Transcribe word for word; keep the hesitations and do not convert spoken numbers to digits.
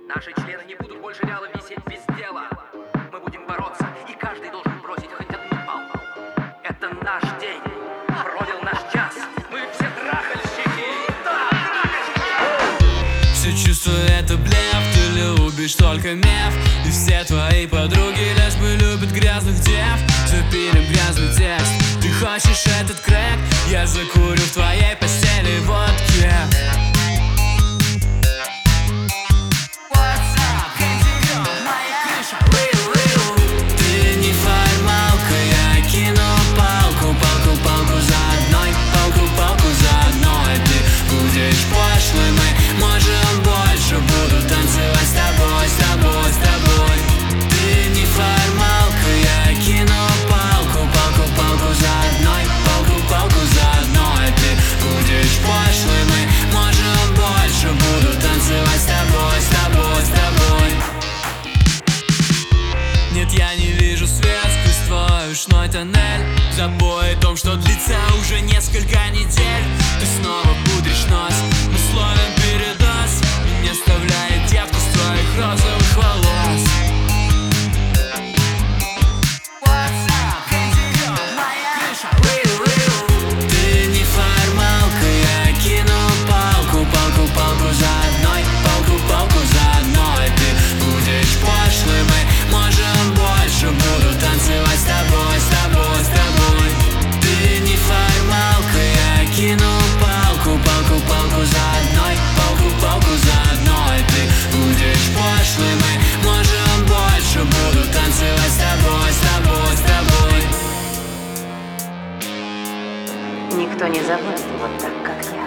Наши члены не будут больше вяло висеть без дела. Мы будем бороться, и каждый должен бросить хоть одну палку. Это наш день, пробил наш час. Мы все трахальщики. Да, трахальщики. Все чувства это блеф, ты любишь только меф. И все твои подруги лишь бы любят грязных дев. Запилим грязный текст. Ты хочешь этот крэк? Я закурю в твоей постели водки. Ты не формалка, я кину палку, палку, палку за одной, палку, палку за одной. Ты будешь пошлый, мы можем больше. Буду танцевать с тобой, с тобой, с тобой. Ты не формалка, я кину палку, палку, палку за одной, палку, палку за одной. Ты будешь пошлый, мы можем больше. Буду танцевать с тобой, с тобой, с тобой. Нет, я не вижу свет сквозь твой ушной тоннель. Забой о том, что длится уже несколько недель. Ты снова пудришь нос, мы словим передоз. Меня оставляет девка с твоих розовых волос. Ты не формалка, я кину палку, палку, палку за одной, палку, палку за одной. Ты будешь пошлый, мы можем больше. Буду танцевать с тобой, с тобой, с тобой. Ты не формалка, я кину палку, палку, палку за одной, палку, палку за одной. Ты будешь пошлый, мы можем больше. Буду танцевать с тобой, с тобой, с тобой. Никто не забудет вот так, как я.